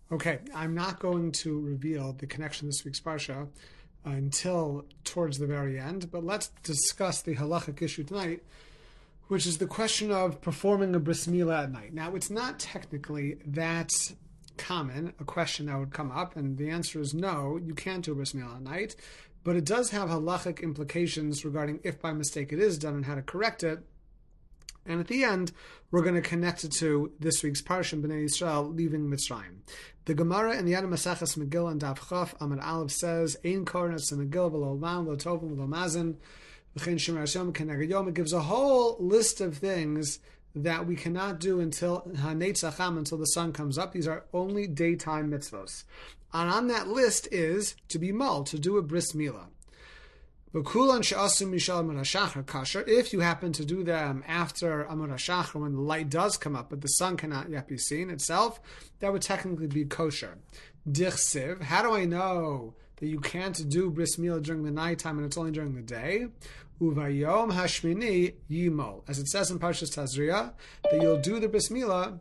Okay, I'm not going to reveal the connection this week's parsha until towards the very end, but let's discuss the halachic issue tonight, which is the question of performing a bris milah at night. Now, it's not technically that common, a question that would come up, and the answer is no, you can't do a bris milah at night, but it does have halachic implications regarding if by mistake it is done and how to correct it. And at the end, we're going to connect it to this week's parsha, Bnei Yisrael leaving Mitzrayim. The Gemara in the Yad Maseches Megillah and Daf Chaf Amud Aleph says, "Ein kornetz Megillah v'lo lam lo tovim v'lo mazin v'chein shemer Hashem keneged yom." It gives a whole list of things that we cannot do until Hanetzacham, until the sun comes up. These are only daytime mitzvos. And on that list is to be mull, to do a bris milah. If you happen to do them after Amud HaShachar, when the light does come up, but the sun cannot yet be seen itself, that would technically be kosher. Dichsiv, how do I know that you can't do bris milah during the nighttime and it's only during the day? Uvayom hashmini yimol, as it says in Parshas Tazria, that you'll do the bris milah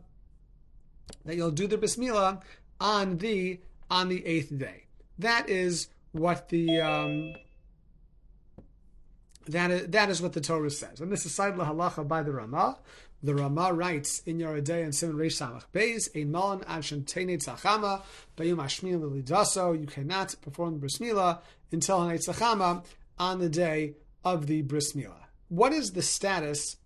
on the 8th day. That is what the That is what the Torah says. And this is cited lahalacha by the Ramah. The Ramah writes in Yoreh De'ah and Siman Reish Samach Beis, Ein malon ad shenteinei tzachama bayom hashmini l'lidaso. You cannot perform the bris milah until hanei tzachama on the day of the bris milah. What is the status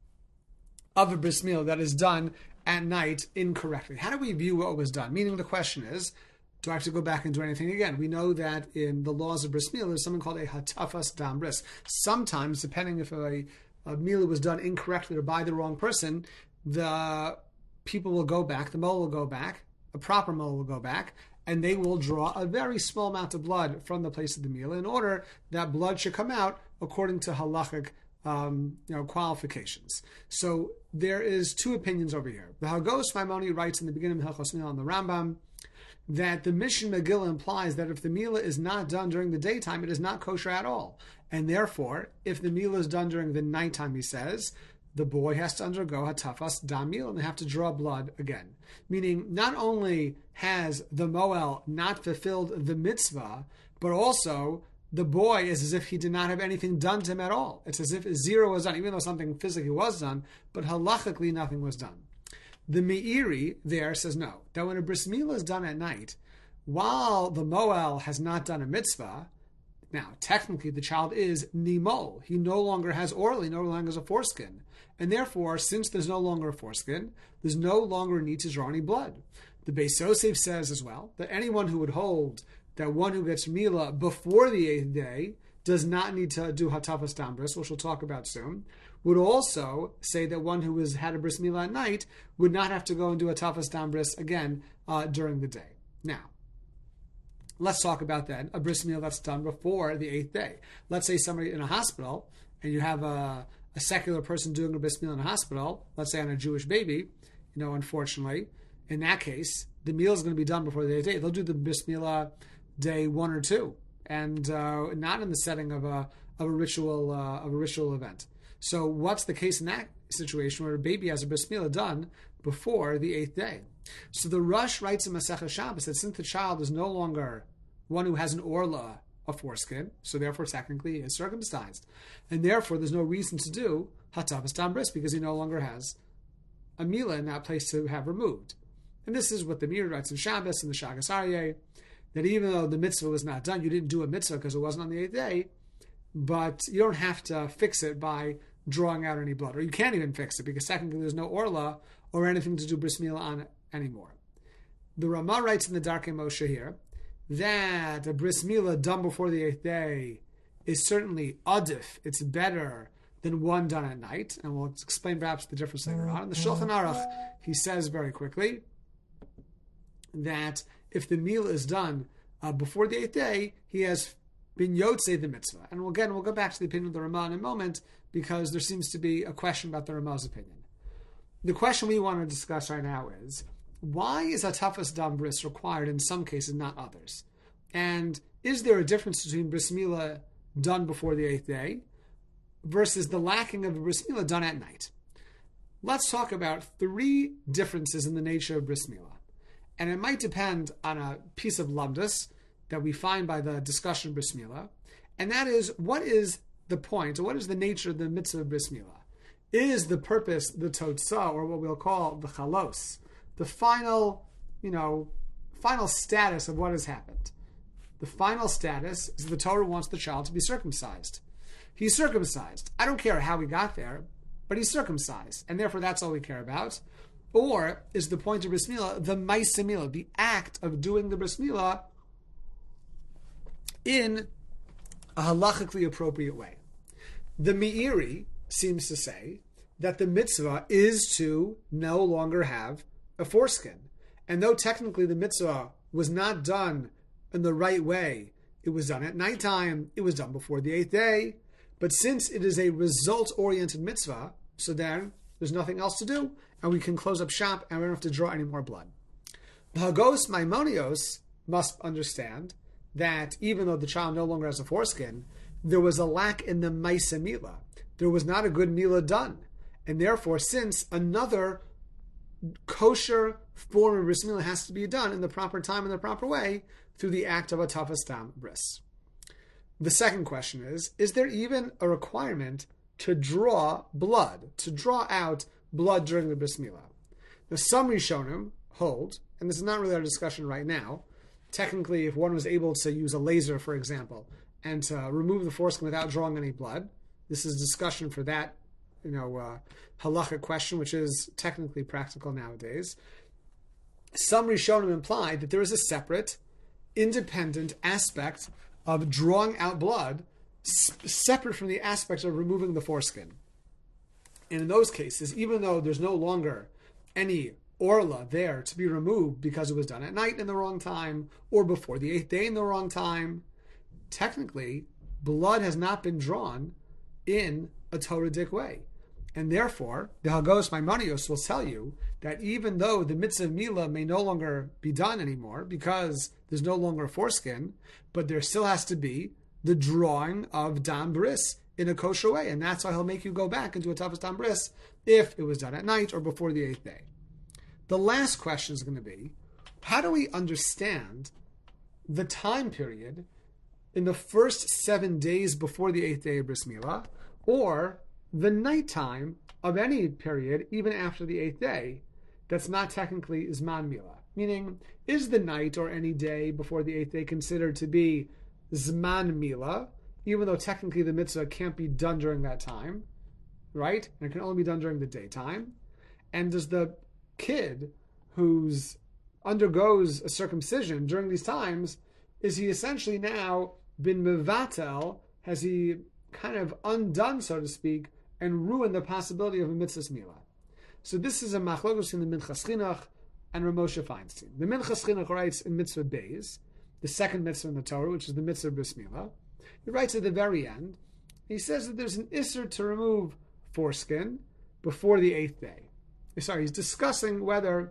of a bris milah that is done at night incorrectly? How do we view what was done? Meaning the question is, do I have to go back and do anything again? We know that in the laws of bris milah, there's something called a hatafas dam bris. Sometimes, depending if a milah was done incorrectly or by the wrong person, the people will go back, the mole will go back, a proper mole will go back, and they will draw a very small amount of blood from the place of the milah in order that blood should come out according to halachic qualifications. So there is two opinions over here. The Hagos Maimoni writes in the beginning of Hilchos Milah on the Rambam that the Mishnah Megillah implies that if the milah is not done during the daytime, it is not kosher at all. And therefore, if the milah is done during the nighttime, he says, the boy has to undergo hatafas dam milah and have to draw blood again. Meaning, not only has the moel not fulfilled the mitzvah, but also the boy is as if he did not have anything done to him at all. It's as if zero was done, even though something physically was done, but halachically nothing was done. The Meiri there says no, that when a bris milah is done at night, while the moel has not done a mitzvah, now technically the child is nimol. He no longer has oral, he no longer has a foreskin. And therefore, since there's no longer a foreskin, there's no longer a need to draw any blood. The Beis Yosef says as well that anyone who would hold that one who gets milah before the 8th day does not need to do hatafas dam bris, which we'll talk about soon, would also say that one who has had a bris milah at night would not have to go and do a hatafas dam bris again during the day. Now, let's talk about that, a bris milah that's done before the 8th day. Let's say somebody in a hospital, and you have a secular person doing a bris milah in a hospital, let's say on a Jewish baby, unfortunately, in that case, the meal is going to be done before the 8th day. They'll do the bris milah day 1 or 2, and not in the setting of a ritual event. So what's the case in that situation where a baby has a bris milah done before the 8th day? So the Rush writes in Masechah Shabbos that since the child is no longer one who has an orla, a foreskin, so therefore technically he is circumcised, and therefore there's no reason to do hatafas dam bris because he no longer has a milah in that place to have removed. And this is what the Meiri writes in Shabbos and the Shagas Aryeh, that even though the mitzvah was not done, you didn't do a mitzvah because it wasn't on the 8th day, but you don't have to fix it by drawing out any blood, or you can't even fix it because technically there's no orla or anything to do bris milah on it anymore. The Ramah writes in the Darkei Moshe here that a bris milah done before the 8th day is certainly adif, it's better than one done at night, and we'll explain perhaps the difference later on. In the Shulchan Aruch, he says very quickly that if the milah is done before the 8th day, he has been yotzei the mitzvah. And we'll go back to the opinion of the Ramah in a moment, because there seems to be a question about the Ramah's opinion. The question we want to discuss right now is, why is hatafas dam bris required in some cases, not others? And is there a difference between bris milah done before the 8th day versus the lacking of a bris milah done at night? Let's talk about 3 differences in the nature of bris milah. And it might depend on a piece of lumdus that we find by the discussion of Bris Milah, and that is, what is the point, or what is the nature of the mitzvah of Bris Milah? Is the purpose the totzah, or what we'll call the chalos, the final status of what has happened? The final status is the Torah wants the child to be circumcised. He's circumcised. I don't care how he got there, but he's circumcised, and therefore that's all we care about. Or is the point of Bris Milah the Ma'aseh Milah, the act of doing the Bris Milah in a halachically appropriate way? The Meiri seems to say that the mitzvah is to no longer have a foreskin. And though technically the mitzvah was not done in the right way, it was done at nighttime, it was done before the 8th day, but since it is a result-oriented mitzvah, so then there's nothing else to do, and we can close up shop and we don't have to draw any more blood. The Hagos Maimonios must understand that even though the child no longer has a foreskin, there was a lack in the Ma'aseh Milah. There was not a good Milah done. And therefore, since another kosher form of Bris Milah has to be done in the proper time and the proper way through the act of a Tafas Tam Bris. The second question is there even a requirement to draw blood, to draw out blood during the Bris Milah? The some Rishonim hold, and this is not really our discussion right now, technically if one was able to use a laser, for example, and to remove the foreskin without drawing any blood, this is discussion for that, halachic question, which is technically practical nowadays. Some Rishonim imply that there is a separate, independent aspect of drawing out blood, separate from the aspect of removing the foreskin. And in those cases, even though there's no longer any orla there to be removed because it was done at night in the wrong time, or before the 8th day in the wrong time, technically, blood has not been drawn in a Torah-dik way. And therefore, the Hagos Maimonios will tell you that even though the mitzvah of Milah may no longer be done anymore because there's no longer a foreskin, but there still has to be the drawing of Dam Bris in a kosher way. And that's why he'll make you go back and do a Tafas Dam Bris if it was done at night or before the 8th day. The last question is going to be, how do we understand the time period in the first 7 days before the 8th day of Bris Milah, or the nighttime of any period, even after the 8th day, that's not technically Zman Milah? Meaning, is the night or any day before the 8th day considered to be Zman Milah, even though technically the mitzvah can't be done during that time, right? And it can only be done during the daytime? And does the kid who's undergoes a circumcision during these times, is he essentially now been mevatel? Has he kind of undone, so to speak, and ruined the possibility of a mitzvah milah? So this is a machlokes in the Minchas Chinuch and Ramosha Feinstein. The Minchas Chinuch writes in Mitzvah Beis, the second mitzvah in the Torah, which is the mitzvah Bris Milah. He writes at the very end, he says that there's an isser to remove foreskin before the 8th day. Sorry, he's discussing whether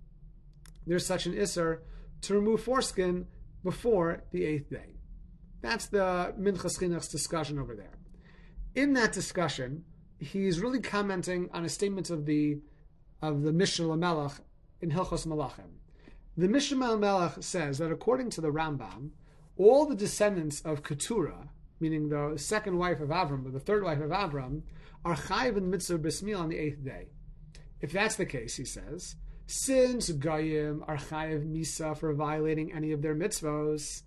there's such an isser to remove foreskin before the 8th day. That's the Minchas Chinuch's discussion over there. In that discussion, he's really commenting on a statement of the Mishnah Lamelech in Hilchos Malachim. The Mishnah Lamelech says that according to the Rambam, all the descendants of Keturah, meaning the second wife of Avram, or the third wife of Avram, are chayiv in mitzvah Bris Milah on the 8th day. If that's the case, he says, since Goyim are chayiv misa for violating any of their mitzvos,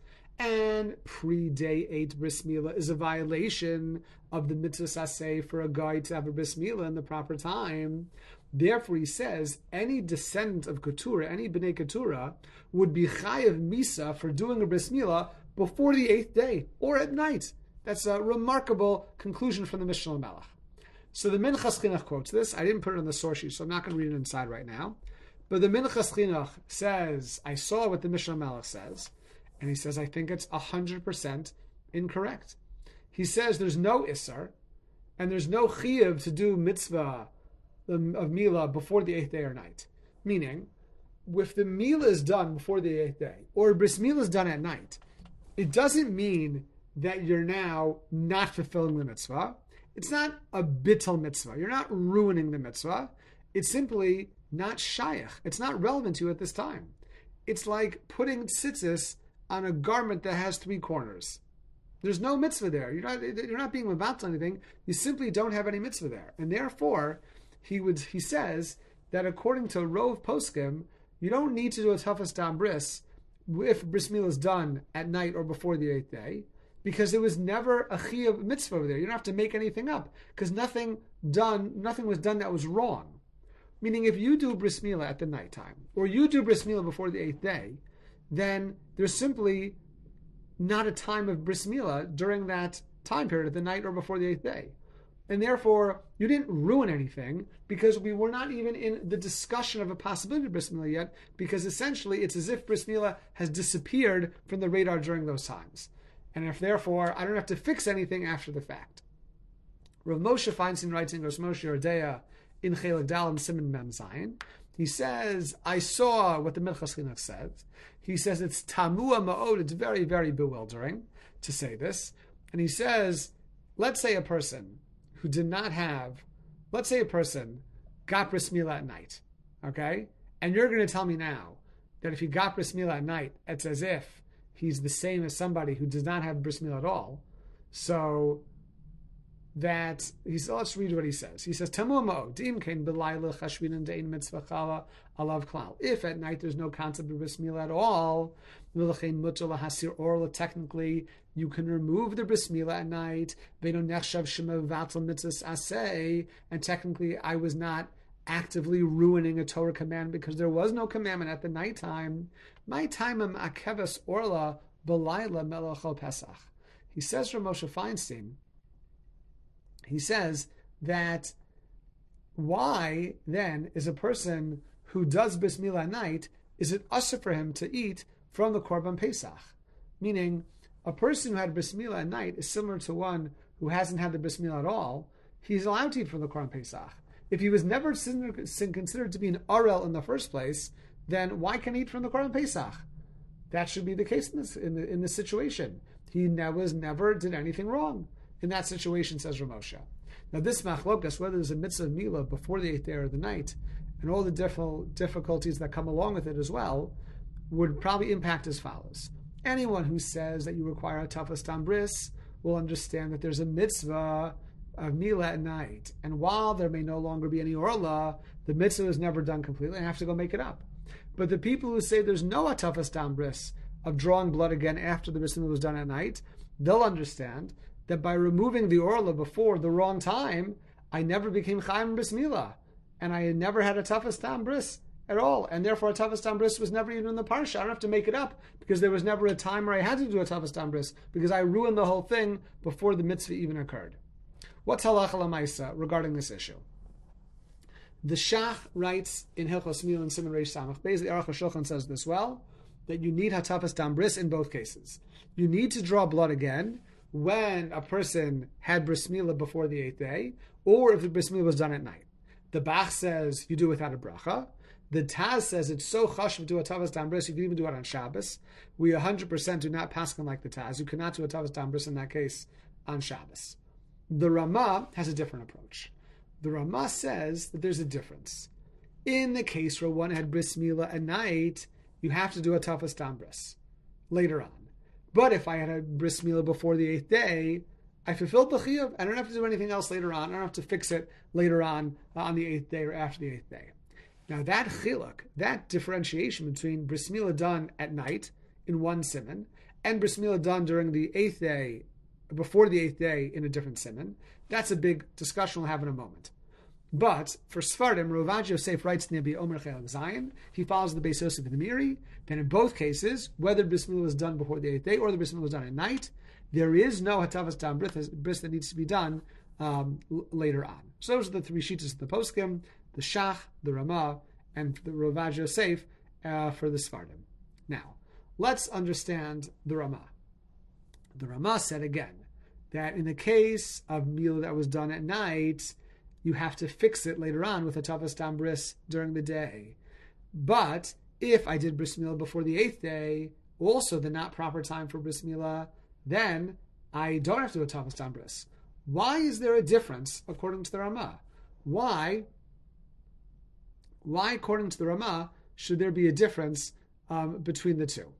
and pre-day 8 Bris Milah is a violation of the mitzvah saseh for a guy to have a Bris Milah in the proper time, therefore he says any descendant of Keturah, any Bnei Keturah, would be chayiv misa for doing a Bris Milah before the 8th day, or at night. That's a remarkable conclusion from the Mishnah Lamelech. So the Minchas Chinuch quotes this. I didn't put it on the source sheet, so I'm not going to read it inside right now. But the Minchas Chinuch says, I saw what the Mishnah Lamelech says, and he says, I think it's 100% incorrect. He says there's no Isser, and there's no Chiyuv to do mitzvah of Milah before the 8th day or night. Meaning, if the Milah is done before the 8th day, or Bris Milah is done at night, it doesn't mean that you're now not fulfilling the mitzvah. It's not a bittul mitzvah. You're not ruining the mitzvah. It's simply not shayach. It's not relevant to you at this time. it's like putting tzitzis on a garment that has 3 corners. There's no mitzvah there. You're not being mevatel anything. You simply don't have any mitzvah there. And therefore, he says that according to Rov Poskim, you don't need to do a tafas dam bris if bris milah is done at night or before the 8th day, because there was never a chiyuv mitzvah over there. You don't have to make anything up, because nothing was done that was wrong. Meaning, if you do bris milah at the nighttime, or you do bris milah before the 8th day, then there's simply not a time of bris milah during that time period, at the night or before the 8th day. And therefore, you didn't ruin anything, because we were not even in the discussion of a possibility of bris milah yet, because essentially it's as if bris milah has disappeared from the radar during those times. And if therefore I don't have to fix anything after the fact. Rav Moshe Feinstein writes in Rosh Moshe Yordea in Chelik Dal and Siman Mem Zayin, he says, I saw what the Minchas Chinuch says. He says it's tamua ma'od, it's very, very bewildering to say this. And he says, let's say a person got bris milah at night, okay? And you're going to tell me now that if he got bris milah at night, it's as if he's the same as somebody who does not have bris milah at all. So that let's read what he says. He says, if at night there's no concept of bris milah at all, technically you can remove the bris milah at night, and technically I was not actively ruining a Torah command because there was no commandment at the nighttime. My time am akevas orla belayla melachol pesach. He says from Moshe Feinstein, he says that why then is a person who does bris milah at night, is it usher for him to eat from the Korban Pesach? Meaning, a person who had bris milah at night is similar to one who hasn't had the bris milah at all. He's allowed to eat from the Korban Pesach. If he was never considered to be an Arel in the first place, then why can he eat from the Korban Pesach? That should be the case in this situation. He never did anything wrong in that situation, says Ramosha. Now this machlokas, whether there's a mitzvah of milah before the 8th day or the night, and all the difficulties that come along with it as well, would probably impact as follows. Anyone who says that you require a tafas dam bris will understand that there's a mitzvah of milah at night, and while there may no longer be any orla, the mitzvah is never done completely and have to go make it up. But the people who say there's no tafas dam bris of drawing blood again after the bris milah was done at night, they'll understand that by removing the orla before the wrong time, I never became chayim bris milah, and I never had a tafas dam bris at all, and therefore a tafas dam bris was never even in the parsha. I don't have to make it up, because there was never a time where I had to do a tafas dam bris, because I ruined the whole thing before the mitzvah even occurred. What's halacha l'maisa regarding this issue? The Shach writes in Hilchos Milah and Siman Reish Samach Beis, the Aruch HaShulchan says this well, that you need hatafas dam bris in both cases. You need to draw blood again when a person had bris milah before the 8th day, or if the bris milah was done at night. The Bach says you do it without a bracha. The Taz says it's so chashuv to do a tavas dam bris, you can even do it on Shabbos. We 100% do not paskin like the Taz. You cannot do a tavas dam bris in that case on Shabbos. The Ramah has a different approach. The Ramah says that there's a difference. In the case where one had bris milah at night, you have to do a tafas dam bris later on. But if I had a bris milah before the 8th day, I fulfilled the chiyuv. I don't have to do anything else later on. I don't have to fix it later on the 8th day or after the 8th day. Now that chiluk, that differentiation between bris milah done at night in one siman and bris milah done during the 8th day, before the 8th day in a different siman, that's a big discussion we'll have in a moment. But for Sfardim, Rav Yosef writes in the Omer Chelik Zayin, he follows the Beis Yosef and the Miri, then in both cases, whether bris milah was done before the 8th day or the bris milah was done at night, there is no hatavas dam bris that needs to be done later on. So those are the 3 shitas of the poskim, the Shach, the Ramah, and the Rav Yosef for the Sfardim. Now, let's understand the Ramah. The Ramah said again that in the case of milah that was done at night, you have to fix it later on with a tavas dam bris during the day. But if I did bris milah before the 8th day, also the not proper time for bris milah, then I don't have to do a tavas dam bris. Why is there a difference according to the Ramah? Why according to the Ramah, should there be a difference between the two.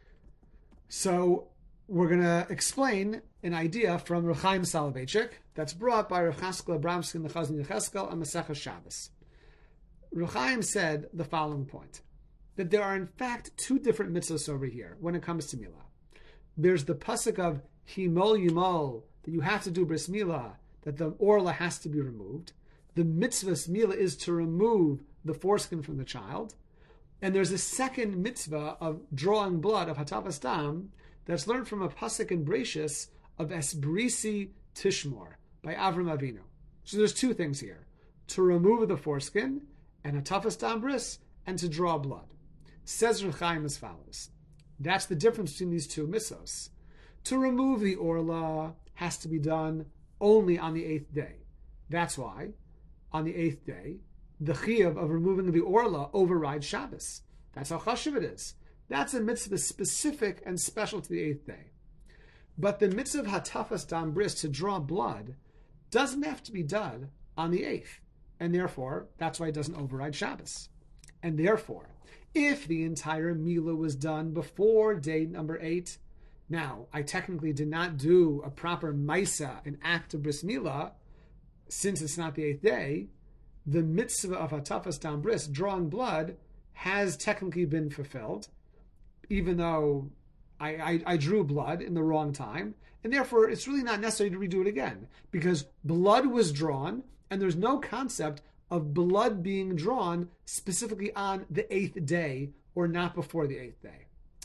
So we're going to explain an idea from Reb Chaim Soloveitchik that's brought by Rav Chaskel Abramsky in the Chazon Yecheskel and Masechah Shabbos. Reb Chaim said the following point, that there are in fact two different mitzvahs over here when it comes to Milah. There's the pasuk of Himol Yimol, that you have to do bris milah, that the orla has to be removed. The mitzvah's milah is to remove the foreskin from the child. And there's a second mitzvah of drawing blood, of hatavas dam, that's learned from a pasuk in Bereishis of Esbrisi Tishmor by Avram Avinu. So there's two things here: to remove the foreskin and hatavas dam bris, and to draw blood. Says Reb Chaim as follows. That's the difference between these two mitzvos. To remove the orla has to be done only on the 8th day. That's why, on the 8th day, the chiyuv of removing the orla overrides Shabbos. That's how chashuv it is. That's a mitzvah specific and special to the 8th day. But the mitzvah of hatafas dam bris, to draw blood, doesn't have to be done on the 8th. And therefore, that's why it doesn't override Shabbos. And therefore, if the entire milah was done before day number 8, now, I technically did not do a proper maisa, an act of bris milah, since it's not the 8th day, the mitzvah of hatafas dam bris, drawing blood, has technically been fulfilled, even though I drew blood in the wrong time, and therefore it's really not necessary to redo it again, because blood was drawn, and there's no concept of blood being drawn specifically on the 8th day, or not before the 8th day.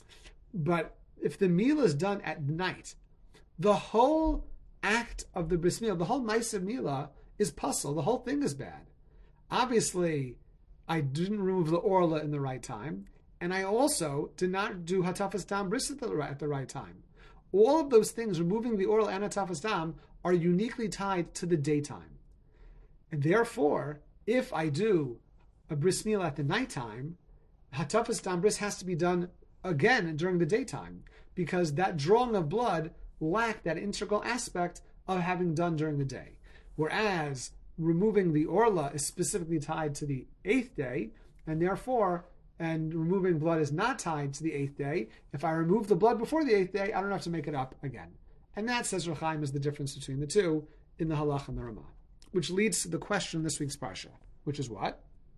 But if the milah is done at night, the whole act of the bris milah, the whole ma'aseh of milah is puzzle. The whole thing is bad. Obviously, I didn't remove the orla in the right time, and I also did not do hatafas dam bris at the right time. All of those things, removing the orla and hatafas dam, are uniquely tied to the daytime. And therefore, if I do a bris milah at the nighttime, hatafas dam bris has to be done again during the daytime, because that drawing of blood lacked that integral aspect of having done during the day. Whereas removing the orla is specifically tied to the 8th day, and therefore, and removing blood is not tied to the 8th day. If I remove the blood before the 8th day, I don't have to make it up again. And that, says Reb Chaim, is the difference between the two in the Halach and the Ramah. Which leads to the question in this week's Parsha, which is what?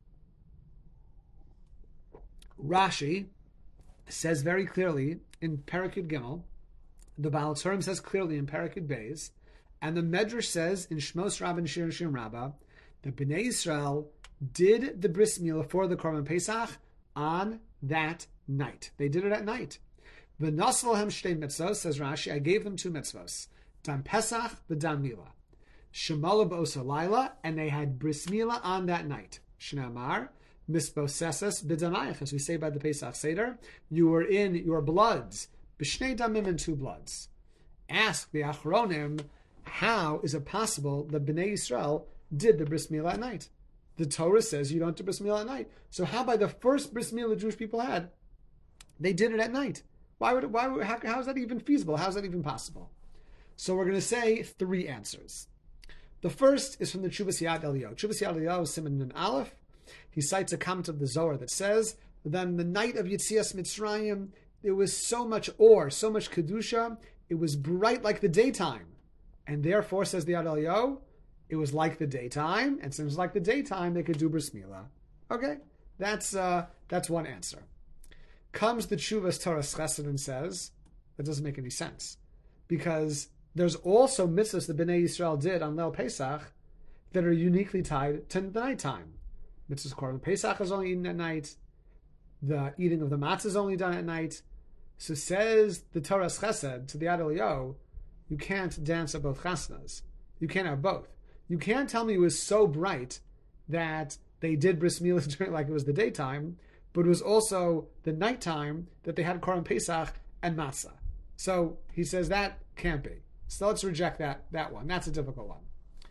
Rashi says very clearly in Parakid Gimel, the Baal Turim says clearly in Parakid Beis, and the Medrash says in Shmos Rabbah and Shir Shim Rabbah, that Bnei Yisrael did the bris milah for the Korban Pesach on that night. They did it at night. V'nasal lahem shtei mitzvos, says Rashi, I gave them 2 mitzvos, dam Pesach v'dam milah. Shemala b'osa laila, and they had bris milah on that night. Shnamar, misboseses b'damayach, as we say by the Pesach Seder, you were in your bloods, b'shnei damim, in 2 bloods. Ask the Achronim, how is it possible that Bnei Yisrael did the bris milah at night? The Torah says you don't do bris milah at night. So how by the first bris milah the Jewish people had, they did it at night? How is that even feasible? How is that even possible? So we're going to say 3 answers. The first is from the Tshuvas Yad Eliyahu. Tshuvas Yad Eliyahu is Siman Nun Aleph. He cites a comment of the Zohar that says that on the night of Yetzias Mitzrayim, there was so much or, so much kedusha, it was bright like the daytime. And therefore, says the Yad Eliyahu, it was like the daytime, and since it was like the daytime, they could do bris milah. Okay, that's one answer. Comes the Tshuvas Toras Chesed and says, that doesn't make any sense. Because there's also mitzvahs that Bnei Yisrael did on Leil Pesach that are uniquely tied to the nighttime. Mitzvahs Korban Pesach is only eaten at night. The eating of the matzah is only done at night. So says the Toras Chesed to the Yad Eliyahu, you can't dance at both chasnas. You can't have both. You can't tell me it was so bright that they did bris milah during like it was the daytime, but it was also the nighttime that they had Korban Pesach and matzah. So he says that can't be. So let's reject that one. That's a difficult one.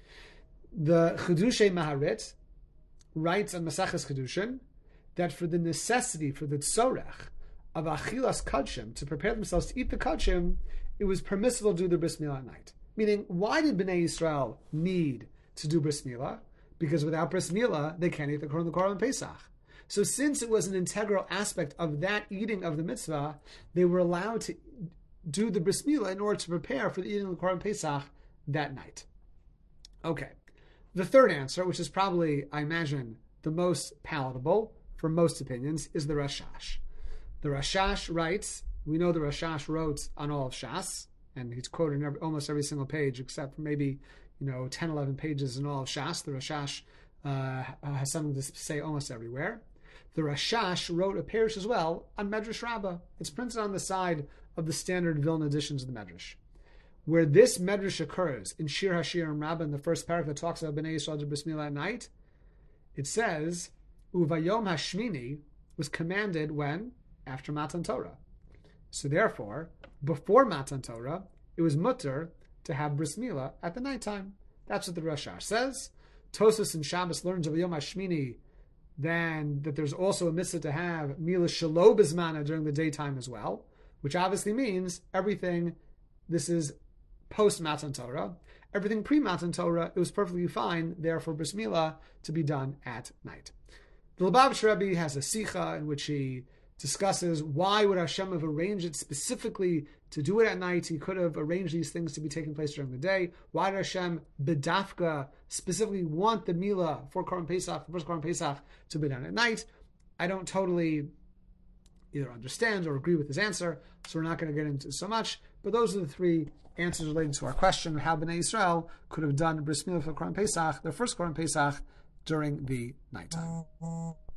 The Chedushay Maharit writes on Maseches Kedushin that for the necessity, for the tzorech of achilas kachim, to prepare themselves to eat the kachim, it was permissible to do the bris milah at night. Meaning, why did Bnei Yisrael need to do bris milah? Because without bris milah, they can't eat the Korban Pesach. So since it was an integral aspect of that eating of the mitzvah, they were allowed to do the bris milah in order to prepare for the eating of the Korban Pesach that night. Okay. The third answer, which is probably, I imagine, the most palatable for most opinions, is the Rashash. The Rashash writes, we know the Rashash wrote on all of Shas, and he's quoted in almost every single page except for maybe 10, 11 pages in all of Shas. The Rashash has something to say almost everywhere. The Rashash wrote a parish as well on Medrash Rabbah. It's printed on the side of the standard Vilna editions of the Medrash. Where this Medrash occurs in Shir HaShirim Rabbah, in the first paragraph that talks about Bnei Yisrael bris milah at night, it says, Uvayom Hashmini was commanded when? After Matan Torah. So therefore, before Matan Torah, it was mutter to have bris milah at the nighttime. That's what the Rashash says. Tosas and Shabbos learns of Yom HaShmini then that there's also a mitzvah to have milah shelo bizmana during the daytime as well, which obviously means everything, this is post Matan Torah. Everything pre-Matan Torah, it was perfectly fine, therefore bris milah to be done at night. The Lubavitcher Rebbe has a sicha in which he discusses why would Hashem have arranged it specifically to do it at night. He could have arranged these things to be taking place during the day. Why did Hashem bedafka specifically want the milah for Korban Pesach, the first Korban Pesach, to be done at night? I don't totally either understand or agree with his answer, so we're not going to get into so much. But those are the three answers related to our question of how Bnei Yisrael could have done bris milah for Korban Pesach, their first Korban Pesach, during the nighttime.